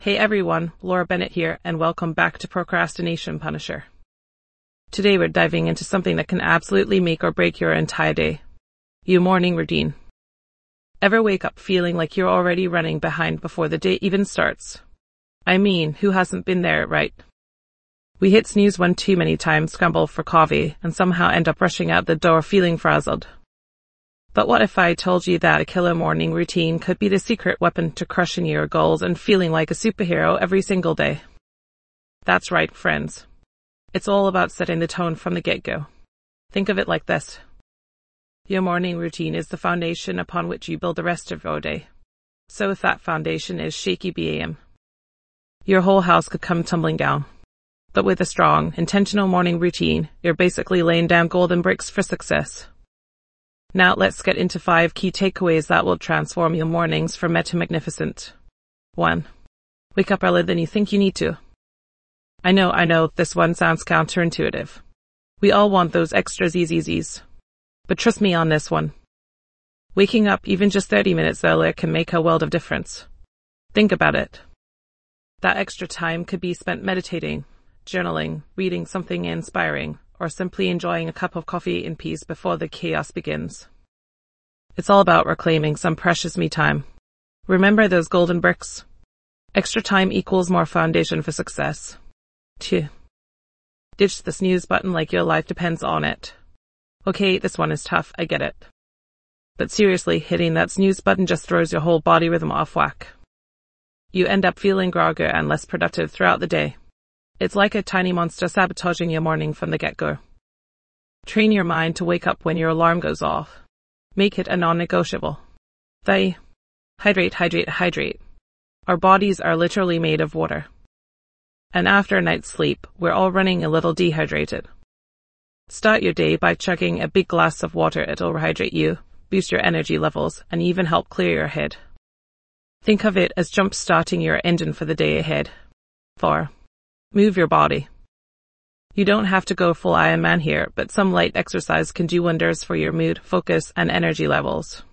Hey everyone, Laura Bennett here, and welcome back to Procrastination Punisher. Today we're diving into something that can absolutely make or break your entire day. Your morning routine. Ever wake up feeling like you're already running behind before the day even starts? I mean, who hasn't been there, right? We hit snooze one too many times, scramble for coffee, and somehow end up rushing out the door feeling frazzled. But what if I told you that a killer morning routine could be the secret weapon to crushing your goals and feeling like a superhero every single day? That's right, friends. It's all about setting the tone from the get-go. Think of it like this. Your morning routine is the foundation upon which you build the rest of your day. So if that foundation is shaky BAM, your whole house could come tumbling down. But with a strong, intentional morning routine, you're basically laying down golden bricks for success. Now let's get into 5 key takeaways that will transform your mornings from meta-magnificent. 1. Wake up earlier than you think you need to. I know, this one sounds counterintuitive. We all want those extra ZZZs. But trust me on this one. Waking up even just 30 minutes earlier can make a world of difference. Think about it. That extra time could be spent meditating, journaling, reading something inspiring, or simply enjoying a cup of coffee in peace before the chaos begins. It's all about reclaiming some precious me time. Remember those golden bricks? Extra time equals more foundation for success. 2. Ditch the snooze button like your life depends on it. Okay, this one is tough, I get it. But seriously, hitting that snooze button just throws your whole body rhythm off whack. You end up feeling groggy and less productive throughout the day. It's like a tiny monster sabotaging your morning from the get-go. Train your mind to wake up when your alarm goes off. Make it a non-negotiable. 3. Hydrate. Our bodies are literally made of water. And after a night's sleep, we're all running a little dehydrated. Start your day by chugging a big glass of water. It'll rehydrate you, boost your energy levels, and even help clear your head. Think of it as jump-starting your engine for the day ahead. 4. Move your body. You don't have to go full Iron Man here, but some light exercise can do wonders for your mood, focus, and energy levels.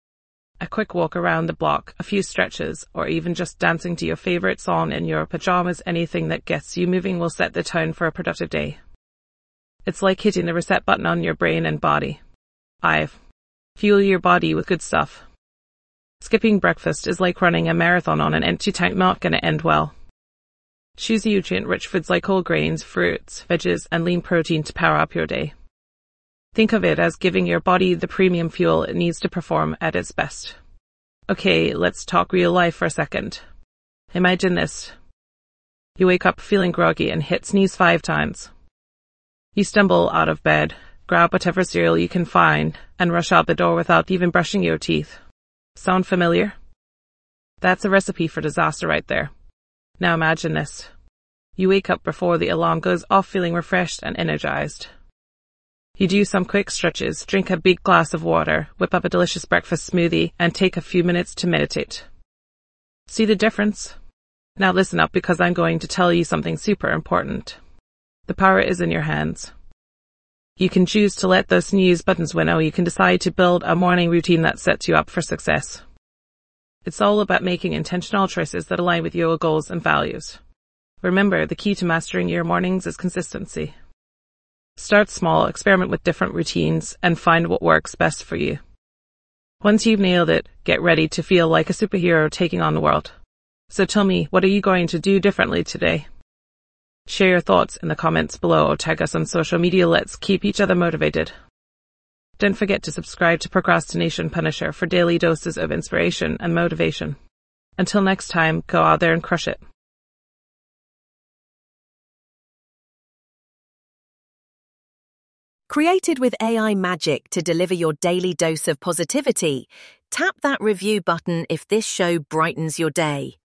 A quick walk around the block, a few stretches, or even just dancing to your favorite song in your pajamas, anything that gets you moving will set the tone for a productive day. It's like hitting the reset button on your brain and body. 5. Fuel your body with good stuff. Skipping breakfast is like running a marathon on an empty tank, not gonna end well. Choose nutrient-rich foods like whole grains, fruits, veggies, and lean protein to power up your day. Think of it as giving your body the premium fuel it needs to perform at its best. Okay, let's talk real life for a second. Imagine this. You wake up feeling groggy and hit snooze 5 times. You stumble out of bed, grab whatever cereal you can find, and rush out the door without even brushing your teeth. Sound familiar? That's a recipe for disaster right there. Now imagine this. You wake up before the alarm goes off feeling refreshed and energized. You do some quick stretches, drink a big glass of water, whip up a delicious breakfast smoothie, and take a few minutes to meditate. See the difference? Now listen up because I'm going to tell you something super important. The power is in your hands. You can choose to let those snooze buttons win, or you can decide to build a morning routine that sets you up for success. It's all about making intentional choices that align with your goals and values. Remember, the key to mastering your mornings is consistency. Start small, experiment with different routines, and find what works best for you. Once you've nailed it, get ready to feel like a superhero taking on the world. So tell me, what are you going to do differently today? Share your thoughts in the comments below or tag us on social media. Let's keep each other motivated. Don't forget to subscribe to Procrastination Punisher for daily doses of inspiration and motivation. Until next time, go out there and crush it. Created with AI magic to deliver your daily dose of positivity, tap that review button if this show brightens your day.